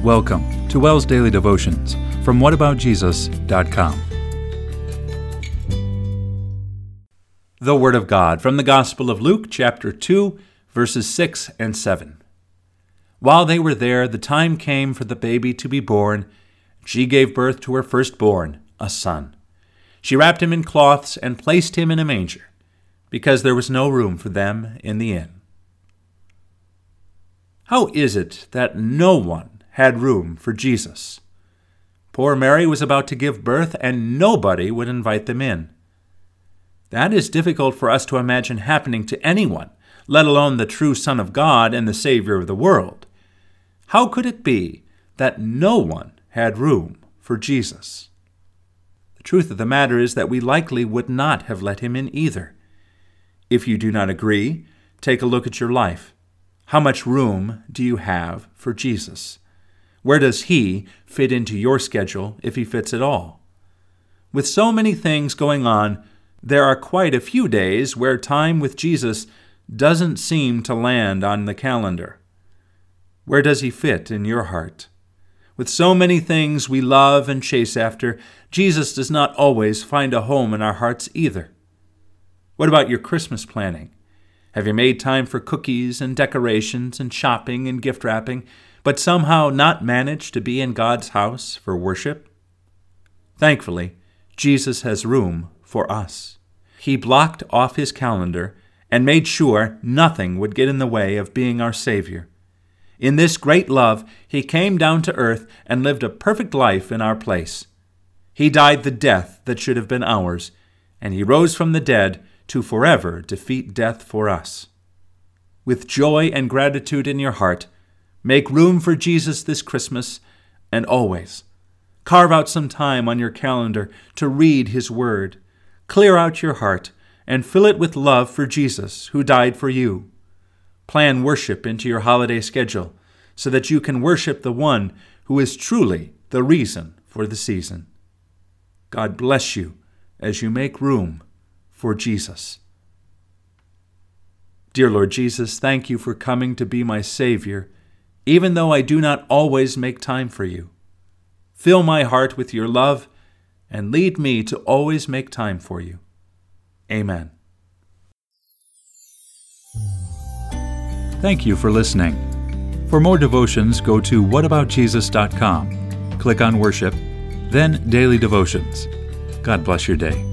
Welcome to WELS Daily Devotions from whataboutjesus.com. The Word of God from the Gospel of Luke, chapter 2, verses 6 and 7. While they were there, the time came for the baby to be born. She gave birth to her firstborn, a son. She wrapped him in cloths and placed him in a manger, because there was no room for them in the inn. How is it that no one had room for Jesus? Poor Mary was about to give birth, and nobody would invite them in. That is difficult for us to imagine happening to anyone, let alone the true Son of God and the Savior of the world. How could it be that no one had room for Jesus? The truth of the matter is that we likely would not have let him in either. If you do not agree, take a look at your life. How much room do you have for Jesus? Where does he fit into your schedule, if he fits at all? With so many things going on, there are quite a few days where time with Jesus doesn't seem to land on the calendar. Where does he fit in your heart? With so many things we love and chase after, Jesus does not always find a home in our hearts either. What about your Christmas planning? Have you made time for cookies and decorations and shopping and gift wrapping, but somehow not managed to be in God's house for worship? Thankfully, Jesus has room for us. He blocked off his calendar and made sure nothing would get in the way of being our Savior. In this great love, he came down to earth and lived a perfect life in our place. He died the death that should have been ours, and he rose from the dead to forever defeat death for us. With joy and gratitude in your heart, make room for Jesus this Christmas and always. Carve out some time on your calendar to read his word. Clear out your heart and fill it with love for Jesus, who died for you. Plan worship into your holiday schedule so that you can worship the one who is truly the reason for the season. God bless you as you make room for Jesus. Dear Lord Jesus, thank you for coming to be my Savior, even though I do not always make time for you. Fill my heart with your love and lead me to always make time for you. Amen. Thank you for listening. For more devotions, go to whataboutjesus.com. Click on Worship, then Daily Devotions. God bless your day.